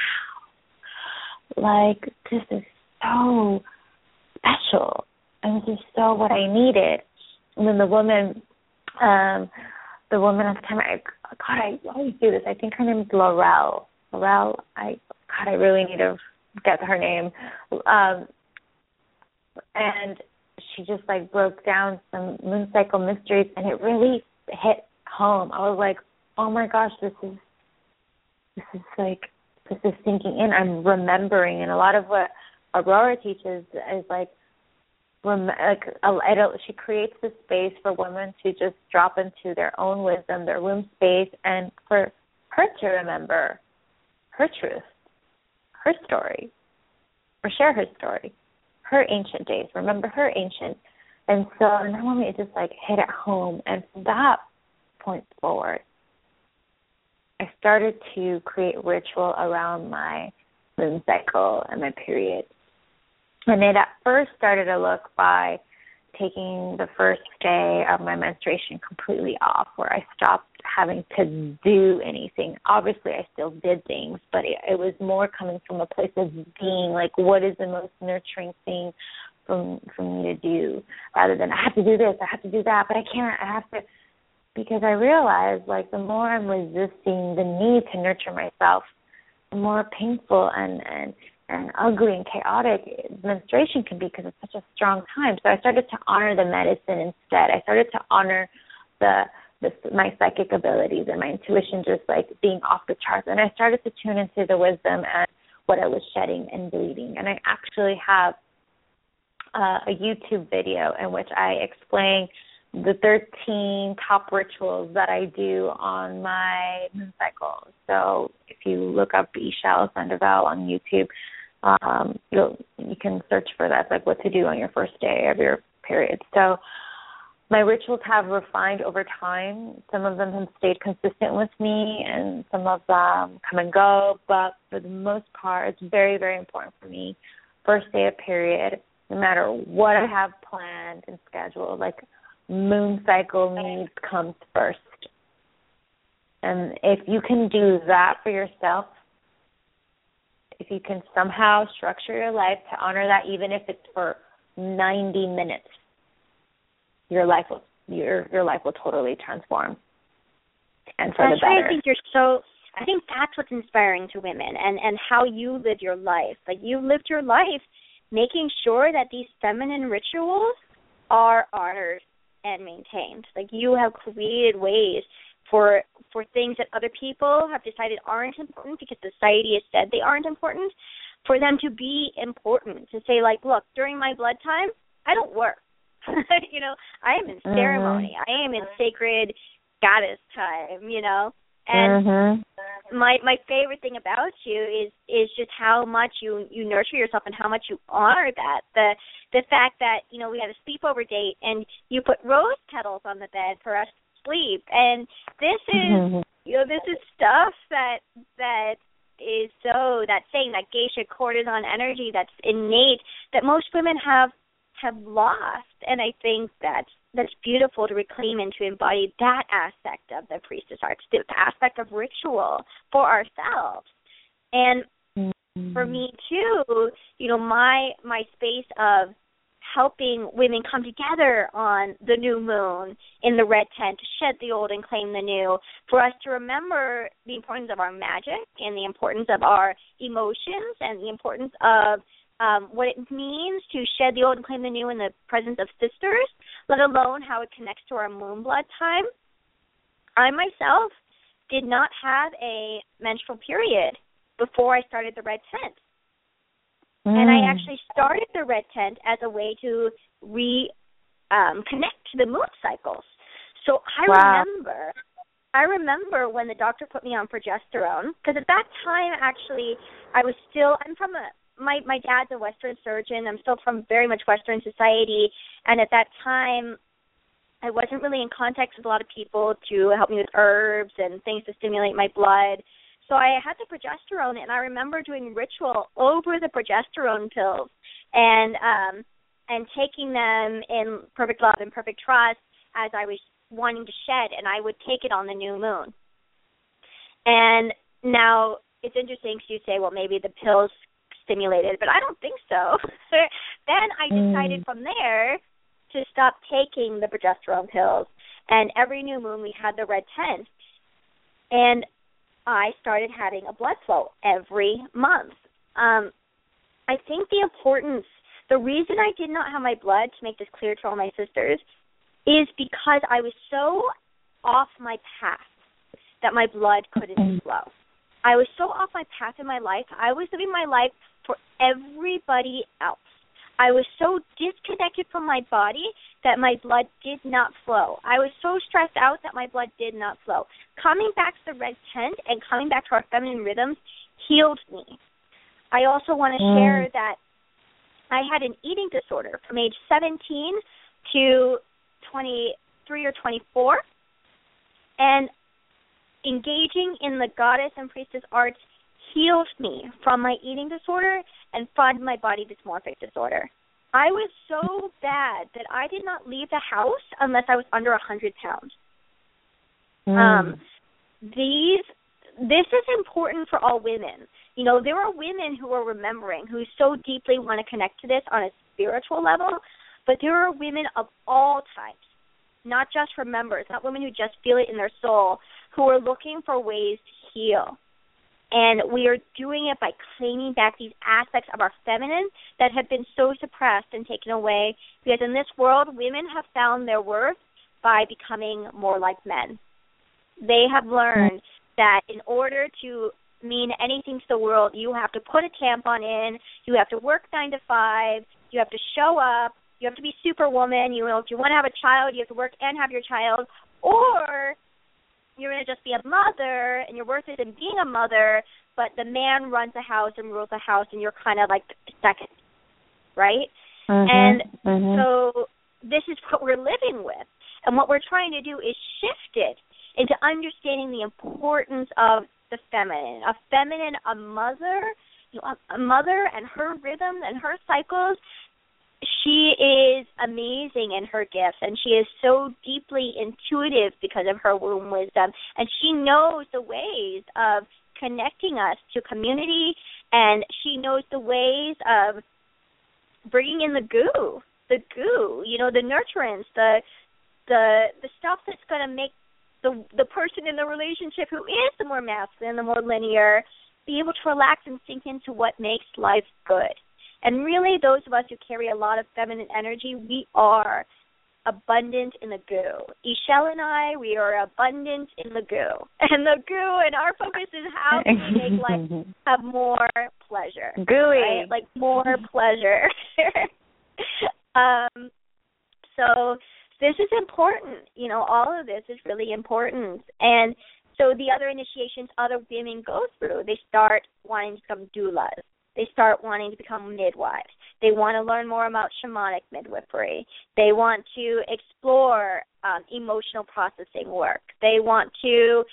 [SPEAKER 3] wow, like this is so special. And this is so what I needed. And then the woman, um, the woman at the time, I, God, I always do this. I think her name is Laurel. Laurel, I, God, I really need to get her name. Um, and she just like broke down some moon cycle mysteries, and it really hit home. I was like, oh my gosh, this is, this is like, this is sinking in. I'm remembering, and a lot of what Aurora teaches is like, Like I don't, she creates the space for women to just drop into their own wisdom, their womb space, and for her to remember her truth, her story, or share her story, her ancient days, remember her ancient. And so in that moment, it just like hit at home. And from that point forward, I started to create ritual around my moon cycle and my period. And it at first started to look by taking the first day of my menstruation completely off, where I stopped having to do anything. Obviously, I still did things, but it, it was more coming from a place of being, like, what is the most nurturing thing for, for me to do, rather than I have to do this, I have to do that, but I can't, I have to, because I realized, like, the more I'm resisting the need to nurture myself, the more painful and, and and ugly and chaotic menstruation can be, because it's such a strong time. So I started to honor the medicine instead. I started to honor the, the my psychic abilities and my intuition just like being off the charts. And I started to tune into the wisdom and what I was shedding and bleeding. And I actually have uh, a YouTube video in which I explain the thirteen top rituals that I do on my moon cycle. So if you look up Ishal Sandoval on YouTube, um, you'll, you can search for that, like what to do on your first day of your period. So my rituals have refined over time. Some of them have stayed consistent with me, and some of them come and go. But for the most part, it's very, very important for me. First day of period, no matter what I have planned and scheduled, like moon cycle needs comes first. And if you can do that for yourself, if you can somehow structure your life to honor that, even if it's for ninety minutes, your life will your your life will totally transform, and for
[SPEAKER 2] that's
[SPEAKER 3] the better.
[SPEAKER 2] Why I think you're so. I think that's what's inspiring to women, and and how you live your life. Like you lived your life, making sure that these feminine rituals are honored and maintained. Like you have created ways for for things that other people have decided aren't important because society has said they aren't important, for them to be important. To say like, look, during my blood time, I don't work. you know, I am in ceremony. Mm-hmm. I am in sacred goddess time, you know. And mm-hmm. my my favorite thing about you is is just how much you, you nurture yourself and how much you honor that. The the fact that, you know, we had a sleepover date and you put rose petals on the bed for us to sleep. And this is mm-hmm. you know, this is stuff that that is so that saying that geisha cortisone energy that's innate that most women have have lost, and I think that's that's beautiful to reclaim and to embody that aspect of the priestess arts, the aspect of ritual for ourselves. And mm-hmm. for me too, you know, my my space of helping women come together on the new moon in the red tent to shed the old and claim the new, for us to remember the importance of our magic and the importance of our emotions and the importance of Um, what it means to shed the old and claim the new in the presence of sisters, let alone how it connects to our moon blood time. I myself did not have a menstrual period before I started the red tent. Mm. And I actually started the red tent as a way to re um, connect to the moon cycles. So I wow. remember I remember when the doctor put me on progesterone, because at that time actually I was still, I'm from a, My my dad's a Western surgeon. I'm still from very much Western society, and at that time, I wasn't really in contact with a lot of people to help me with herbs and things to stimulate my blood. So I had the progesterone, and I remember doing ritual over the progesterone pills and um, and taking them in perfect love and perfect trust as I was wanting to shed, and I would take it on the new moon. And now it's interesting because you say, well, maybe the pills stimulated, but I don't think so. Then I decided mm. from there to stop taking the progesterone pills, and every new moon we had the red tent, and I started having a blood flow every month. Um, I think the importance, the reason I did not have my blood, to make this clear to all my sisters, is because I was so off my path that my blood couldn't flow. I was so off my path in my life. I was living my life for everybody else. I was so disconnected from my body that my blood did not flow. I was so stressed out that my blood did not flow. Coming back to the red tent and coming back to our feminine rhythms healed me. I also want to mm. share that I had an eating disorder from age seventeen to twenty-three or twenty-four, and engaging in the goddess and priestess arts healed me from my eating disorder and from my body dysmorphic disorder. I was so bad that I did not leave the house unless I was under one hundred pounds. Mm. Um, these, this is important for all women. You know, there are women who are remembering, who so deeply want to connect to this on a spiritual level, but there are women of all types, not just remembers, not women who just feel it in their soul, who are looking for ways to heal. And we are doing it by claiming back these aspects of our feminine that have been so suppressed and taken away. Because in this world, women have found their worth by becoming more like men. They have learned that in order to mean anything to the world. You have to put a tampon in. You have to work nine to five. You have to show up. You have to be superwoman. You know, if you want to have a child, you have to work and have your child. Or you're going to just be a mother, and your worth is in being a mother, but the man runs the house and rules the house, and you're kind of like second, right? Mm-hmm, and mm-hmm. so this is what we're living with. And what we're trying to do is shift it into understanding the importance of the feminine. A feminine, a mother, you know, a mother and her rhythms and her cycles. She is amazing in her gifts, and she is so deeply intuitive because of her womb wisdom. And she knows the ways of connecting us to community, and she knows the ways of bringing in the goo, the goo, you know, the nurturance, the the the stuff that's going to make the the person in the relationship who is the more masculine, the more linear, be able to relax and sink into what makes life good. And really, those of us who carry a lot of feminine energy, we are abundant in the goo. Ishelle and I, we are abundant in the goo. And the goo, and our focus is how can we make life have more pleasure.
[SPEAKER 3] Gooey.
[SPEAKER 2] Right? Like more pleasure. um. So this is important. You know, all of this is really important. And so the other initiations other women go through, they start wanting to become doulas. They start wanting to become midwives. They want to learn more about shamanic midwifery. They want to explore um, emotional processing work. They want to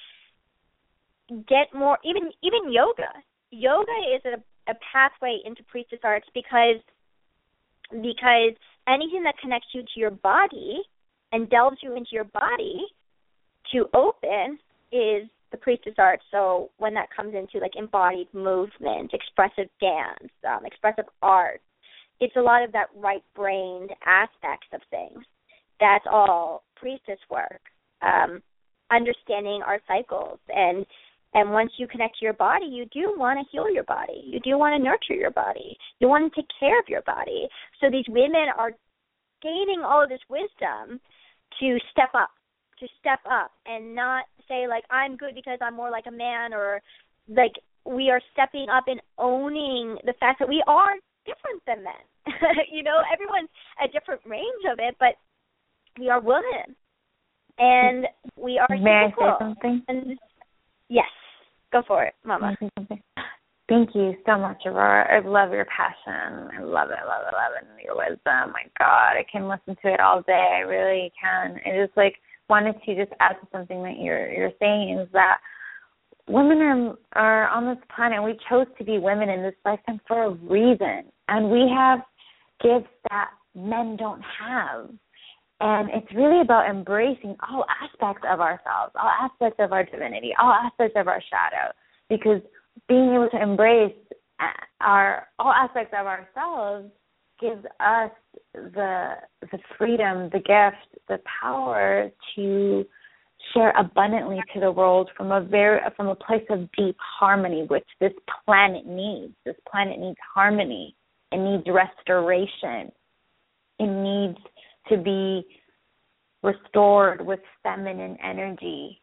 [SPEAKER 2] get more, even even yoga. Yoga is a, a pathway into priestess arts because because anything that connects you to your body and delves you into your body to open is the priestess art. So when that comes into like embodied movement, expressive dance, um, expressive art, it's a lot of that right-brained aspects of things. That's all priestess work, um, understanding our cycles. And and once you connect to your body, you do want to heal your body. You do want to nurture your body. You want to take care of your body. So these women are gaining all of this wisdom to step up, to step up and not say, like, I'm good because I'm more like a man, or, like, we are stepping up and owning the fact that we are different than men. You know, everyone's a different range of it, but we are women. And we are
[SPEAKER 3] May
[SPEAKER 2] equal.
[SPEAKER 3] I say something?
[SPEAKER 2] And yes, go for it, Mama.
[SPEAKER 3] Thank you so much, Aurora. I love your passion. I love it, love it, love it. And your wisdom. My God, I can listen to it all day. I really can. It is like, wanted to just add to something that you're you're saying is that women are are on this planet. We chose to be women in this lifetime for a reason, and we have gifts that men don't have. And it's really about embracing all aspects of ourselves, all aspects of our divinity, all aspects of our shadow, because being able to embrace our all aspects of ourselves gives us the the freedom, the gift, the power to share abundantly to the world from a very from a place of deep harmony, which this planet needs. This planet needs harmony. It needs restoration. It needs to be restored with feminine energy.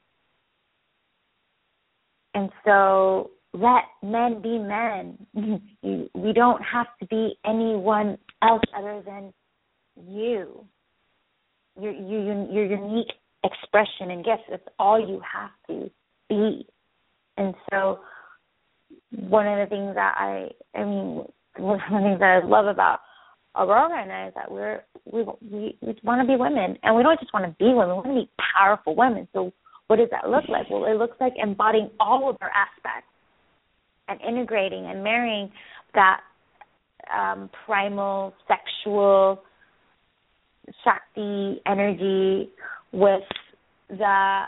[SPEAKER 3] And so let men be men. We don't have to be anyone else other than you. Your, your, your unique expression and gifts. That's all you have to be. And so one of the things that I, I mean, one of the things that I love about Aurora and I is that we're, we, we, we want to be women. And we don't just want to be women. We want to be powerful women. So what does that look like? Well, it looks like embodying all of our aspects and integrating and marrying that um, primal, sexual, Shakti energy with the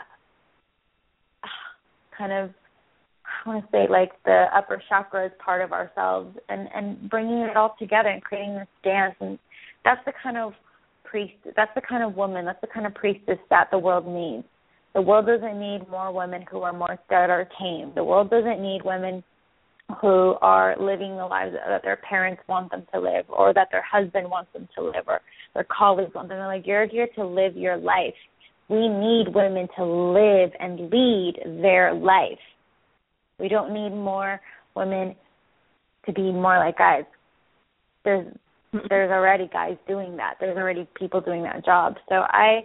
[SPEAKER 3] kind of, I want to say like the upper chakras part of ourselves, and, and bringing it all together and creating this dance. And that's the kind of priest, that's the kind of woman, that's the kind of priestess that the world needs. The world doesn't need more women who are more scared or tame. The world doesn't need women who are living the lives that their parents want them to live, or that their husband wants them to live, or their colleagues want them to live. Like, you're here to live your life. We need women to live and lead their life. We don't need more women to be more like guys. There's there's already guys doing that. There's already people doing that job. So I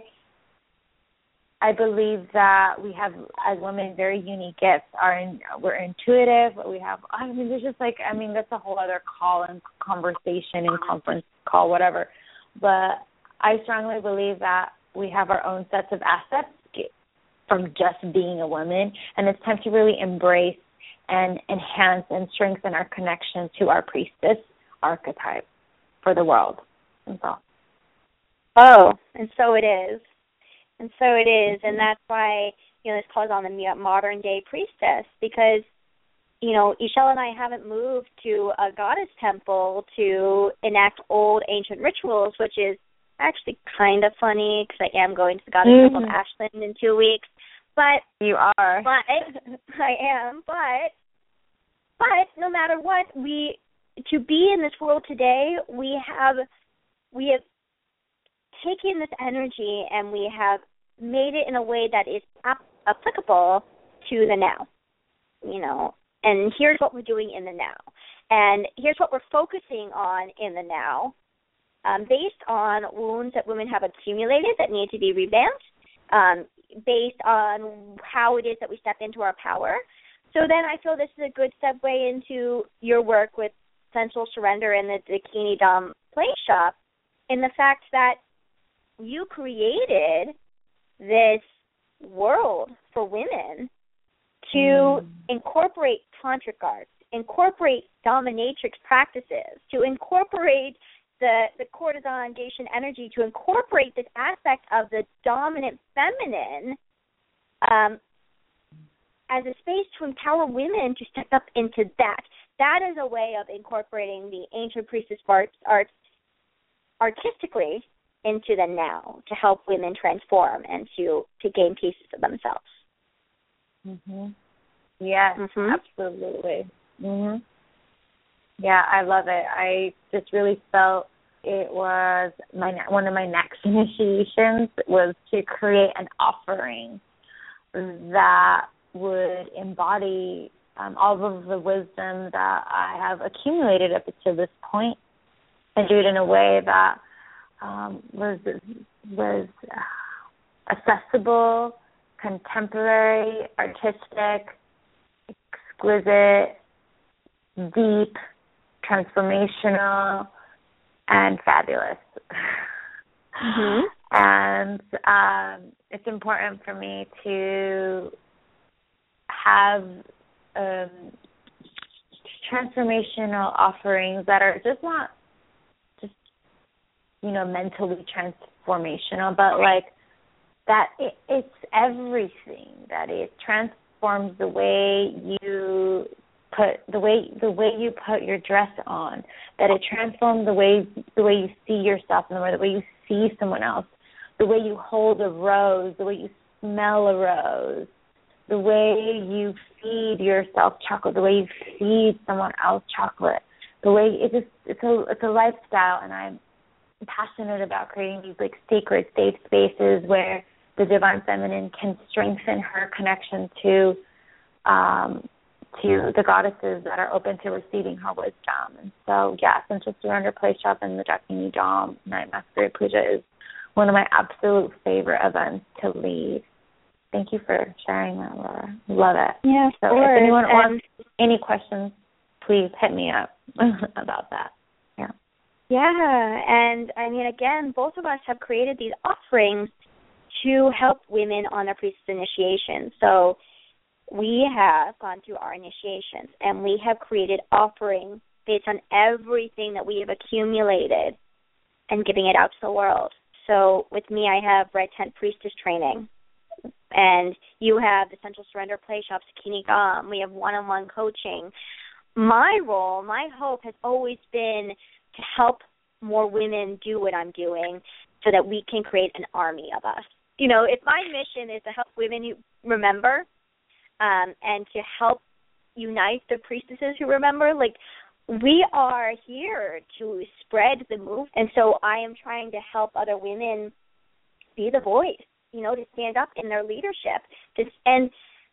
[SPEAKER 3] I believe that we have, as women, very unique gifts. Our in, we're intuitive. We have, I mean, there's just like, I mean, that's a whole other call and conversation and conference call, whatever. But I strongly believe that we have our own sets of assets from just being a woman, and it's time to really embrace and enhance and strengthen our connection to our priestess archetype for the world. That's all.
[SPEAKER 2] Oh, and so it is. And so it is, and that's why, you know, this calls on the modern-day priestess, because, you know, Ishelle and I haven't moved to a goddess temple to enact old ancient rituals, which is actually kind of funny because I am going to the goddess mm-hmm. temple of Ashland in two weeks. But
[SPEAKER 3] you are.
[SPEAKER 2] But I am. But but no matter what, we to be in this world today, we have we have taken this energy and we have made it in a way that is ap- applicable to the now. You know, and here's what we're doing in the now, and here's what we're focusing on in the now, um, based on wounds that women have accumulated that need to be revamped. Um, based on how it is that we step into our power. So then I feel this is a good segue into your work with Sensual Surrender and the Dakini Dom Play Shop, in the fact that you created this world for women to mm. incorporate tantric arts, incorporate dominatrix practices, to incorporate the, the courtesan Dacian energy, to incorporate this aspect of the dominant feminine um, as a space to empower women to step up into that. That is a way of incorporating the ancient priestess arts, arts artistically into the now to help women transform and to, to gain pieces of themselves.
[SPEAKER 3] Mm-hmm. Yes,
[SPEAKER 2] mm-hmm.
[SPEAKER 3] absolutely. Mm-hmm. Yeah, I love it. I just really felt it was my one of my next initiations was to create an offering that would embody um, all of the wisdom that I have accumulated up to this point, and do it in a way that um, was was accessible, contemporary, artistic, exquisite, deep, transformational, and fabulous.
[SPEAKER 2] Mm-hmm.
[SPEAKER 3] And um, it's important for me to have um, transformational offerings that are just not just, you know, mentally transformational, but like that it, it's everything, that it transforms the way you put the way the way you put your dress on, that it transforms the way the way you see yourself in the world, the way you see someone else, the way you hold a rose, the way you smell a rose, the way you feed yourself chocolate, the way you feed someone else chocolate, the way it just it's a it's a lifestyle, and I'm passionate about creating these like sacred safe spaces where the divine feminine can strengthen her connection to um to the goddesses that are open to receiving her wisdom. And so, yeah, Sensual Surrender Play Shop and the Dakini Dom Night Masquerade Puja is one of my absolute favorite events to lead. Thank you for sharing that, Laura. Love it.
[SPEAKER 2] Yeah,
[SPEAKER 3] so
[SPEAKER 2] if
[SPEAKER 3] anyone wants any questions, please hit me up about that. Yeah.
[SPEAKER 2] Yeah, and I mean, again, both of us have created these offerings to help women on their priestess initiation. So we have gone through our initiations, and we have created offerings based on everything that we have accumulated and giving it out to the world. So with me, I have Red Tent Priestess training, and you have the Sensual Surrender Play Shop, Dakini Dom. We have one-on-one coaching. My role, my hope has always been to help more women do what I'm doing so that we can create an army of us. You know, if my mission is to help women remember, Um, and to help unite the priestesses who remember, like, we are here to spread the move. And so I am trying to help other women be the voice, you know, to stand up in their leadership. To, and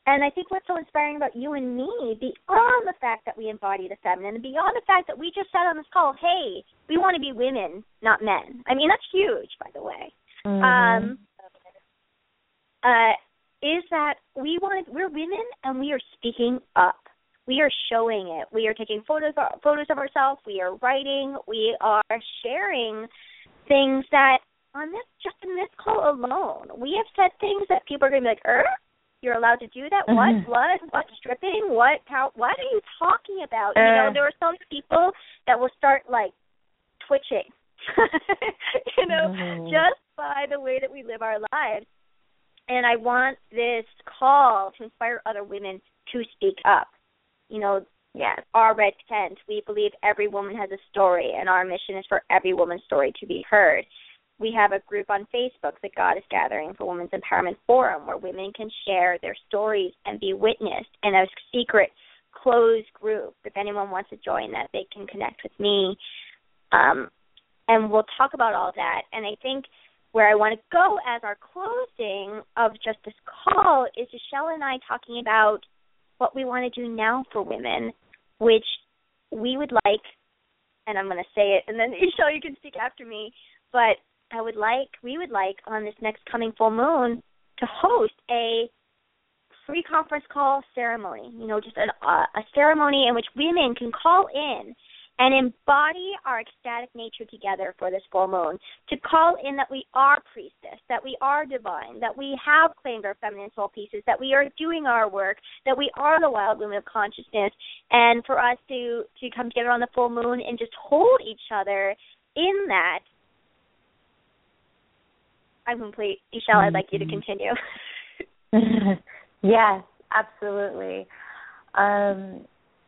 [SPEAKER 2] And I think what's so inspiring about you and me, beyond the fact that we embody the feminine, and beyond the fact that we just said on this call, hey, we want to be women, not men. I mean, that's huge, by the way.
[SPEAKER 3] Mm-hmm.
[SPEAKER 2] Um, uh, is that we want we're women and we are speaking up. We are showing it. We are taking photos photos of ourselves. We are writing. We are sharing things that on this just in this call alone, we have said things that people are going to be like, er, you're allowed to do that?
[SPEAKER 3] Mm-hmm.
[SPEAKER 2] What? What? What stripping? What? How? What are you talking about? Uh, you know, there are some people that will start like twitching, you know, mm-hmm. just by the way that we live our lives. And I want this call to inspire other women to speak up. You know, yes, our Red Tent, we believe every woman has a story, and our mission is for every woman's story to be heard. We have a group on Facebook, the Goddess Gathering for Women's Empowerment Forum, where women can share their stories and be witnessed in a secret, closed group. If anyone wants to join that, they can connect with me. Um, and we'll talk about all that. And I think where I want to go as our closing of just this call is Ishelle and I talking about what we want to do now for women, which we would like, and I'm going to say it, and then Ishelle, you can speak after me, but I would like, we would like on this next coming full moon to host a free conference call ceremony, you know, just an, uh, a ceremony in which women can call in and embody our ecstatic nature together for this full moon, to call in that we are priestess, that we are divine, that we have claimed our feminine soul pieces, that we are doing our work, that we are the wild women of consciousness, and for us to, to come together on the full moon and just hold each other in that. I'm complete. Ishelle, mm-hmm. I'd like you to continue.
[SPEAKER 3] Yes, absolutely. Um,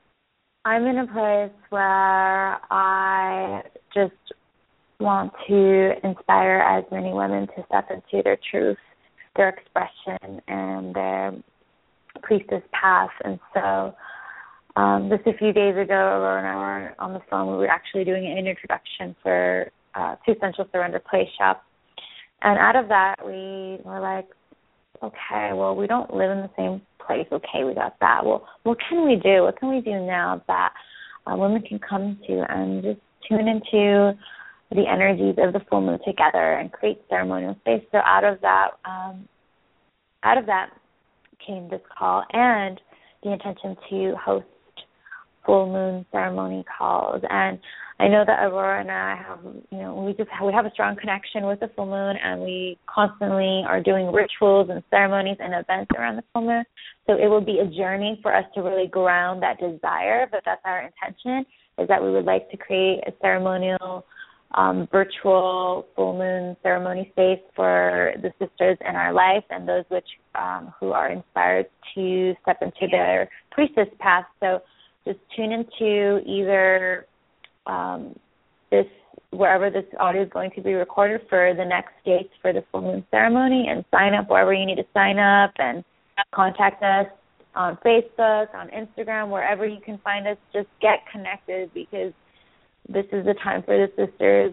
[SPEAKER 3] I'm in a place where I just want to inspire as many women to step into their truth, their expression, and their priestess path. And so um, just a few days ago, Aurora and I were on the phone. We were actually doing an introduction for uh, Two Essential Surrender Play Shop. And out of that, we were like, okay, well, we don't live in the same place. Okay, we got that. Well, what can we do? What can we do now that uh, women can come to and just tune into the energies of the full moon together and create ceremonial space? So out of that, um, out of that came this call and the intention to host full moon ceremony calls. And I know that Aurora and I have, you know, we just have, we have a strong connection with the full moon, and we constantly are doing rituals and ceremonies and events around the full moon. So it will be a journey for us to really ground that desire, but that's our intention, is that we would like to create a ceremonial, um, virtual full moon ceremony space for the sisters in our life and those which um, who are inspired to step into their priestess path. So just tune into either um, this, wherever this audio is going to be recorded for the next dates for the full moon ceremony, and sign up wherever you need to sign up, and contact us on Facebook, on Instagram, wherever you can find us. Just get connected, because this is the time for the sisters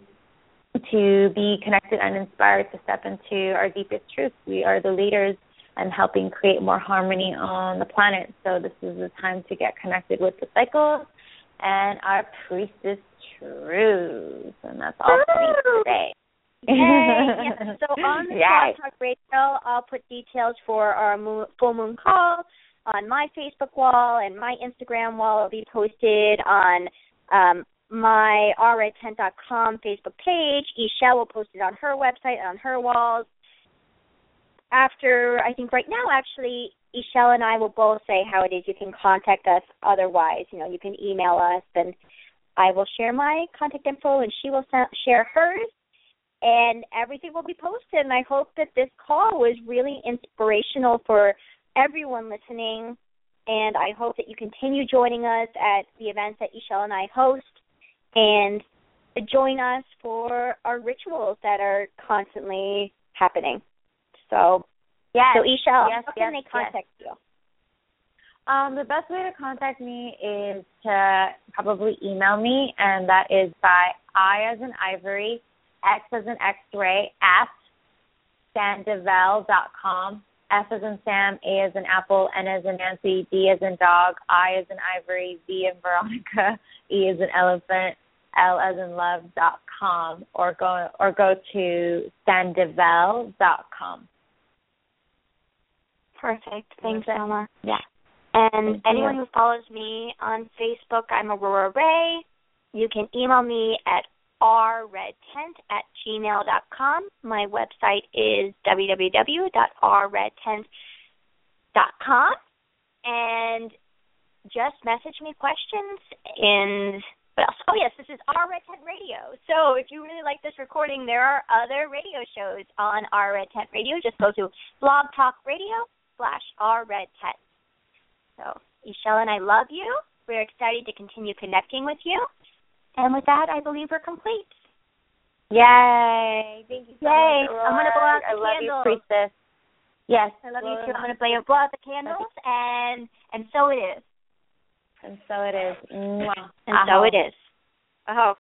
[SPEAKER 3] to be connected and inspired to step into our deepest truths. We are the leaders and helping create more harmony on the planet. So this is the time to get connected with the cycles and our priestess truths. And that's all for me today.
[SPEAKER 2] Yay. Yes. So on the Blog Talk Radio, I'll put details for our moon, full moon call on my Facebook wall, and my Instagram wall will be posted on um, my r red tent dot com Facebook page. Ishelle will post it on her website, on her walls. After, I think right now, actually, Ishelle and I will both say how it is you can contact us otherwise. You know, you can email us, and I will share my contact info, and she will share hers, and everything will be posted. And I hope that this call was really inspirational for everyone listening, and I hope that you continue joining us at the events that Ishelle and I host, and join us for our rituals that are constantly happening. So,
[SPEAKER 3] yes,
[SPEAKER 2] so Ishelle,
[SPEAKER 3] yes,
[SPEAKER 2] how can
[SPEAKER 3] yes,
[SPEAKER 2] they contact
[SPEAKER 3] yes.
[SPEAKER 2] you?
[SPEAKER 3] Um, the best way to contact me is to probably email me, and that is by I as in Ivory, X as in X-ray, at sandoval dot com, F as in Sam, A as in Apple, N as in Nancy, D as in dog, I as in Ivory, V as in Veronica, E as in elephant, L as in love dot com, or go or go to sandoval dot com.
[SPEAKER 2] Perfect. Thanks, Selma.
[SPEAKER 3] Yeah.
[SPEAKER 2] And
[SPEAKER 3] Thank
[SPEAKER 2] anyone
[SPEAKER 3] you.
[SPEAKER 2] who follows me on Facebook, I'm Aurora Ray. You can email me at r red tent at gmail dot com. My website is w w w dot r red tent dot com. And just message me questions. And what else? Oh, yes, this is R Red Tent Radio. So if you really like this recording, there are other radio shows on R Red Tent Radio. Just go to Blog Talk Radio slash R Red Tent. So, Ishelle and I love you. We're excited to continue connecting with you. And with that, I believe we're complete.
[SPEAKER 3] Yay. Thank you so
[SPEAKER 2] Yay.
[SPEAKER 3] much,
[SPEAKER 2] I'm going to blow out the
[SPEAKER 3] I love
[SPEAKER 2] candles.
[SPEAKER 3] you, Priestess. Yes.
[SPEAKER 2] I love
[SPEAKER 3] blow
[SPEAKER 2] you, too.
[SPEAKER 3] them
[SPEAKER 2] I'm going to blow, blow out the candles, and and so it is.
[SPEAKER 3] And so it is. Mwah.
[SPEAKER 2] And
[SPEAKER 3] Aho.
[SPEAKER 2] so it is. Oh.